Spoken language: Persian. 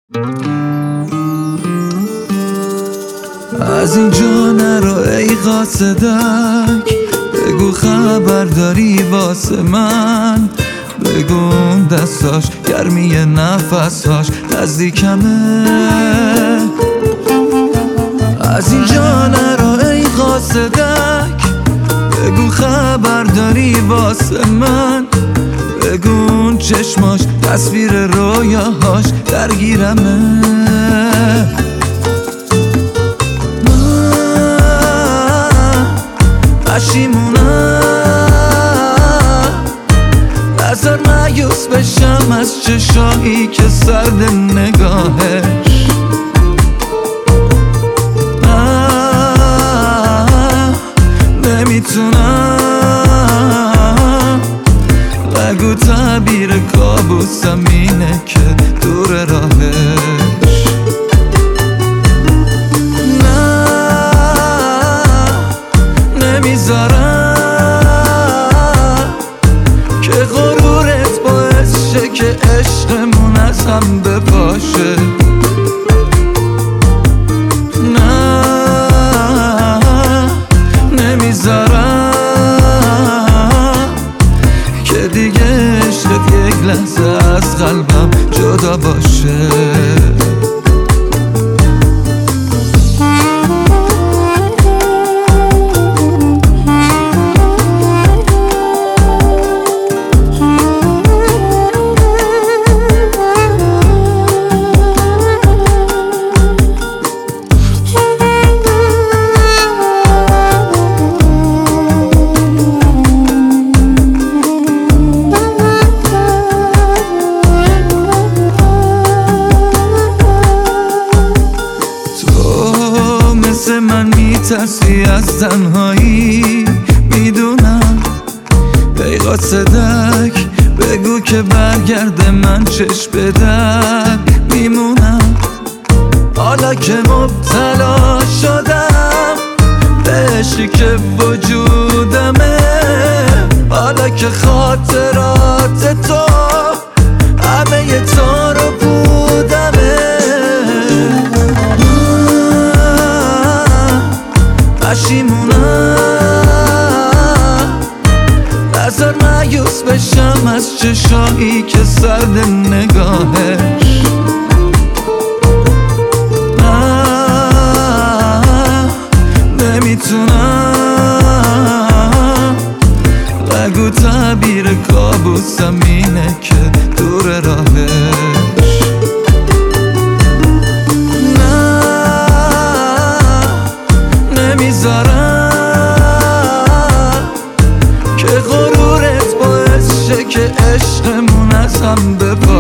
از اینجا نرو ای قاصدک، بگو خبر داری واسه من، بگو اون دستاش گرمی نفساش نزدیکمه. از اینجا نرو ای قاصدک، بگو خبر داری واسه من، بگو اون چشماش تصویر رویاهاش درگیرمه. پشیمونم نذار مایوس بشم از چشایی که سرد نگاهش. نمیتونم بگو تعبیر کابوسم اینه که دور راهش. نمیذارم که غرورت باعث شه که عشقمون از هم بپاشه. نه نمیذارم که دیگه عشقت یک لحظه از قلبم جدا باشه. من میترسی از تنهایی، میدونم ای قاصدک، بگو که برگرده من چشم به در میمونم. حالا که مبتلا شدم به عشقی که وجودمه، حالا که خاطرات تو همه ی تو رو بودمه. پشیمونم نذار مایوس بشم از چشایی که سرد نگاهش. نمیتونم بگو تعبیر کابوسم اینه که دور راهش. نمیذارم که غرورت باعث شه که عشقمون از هم بپاشه.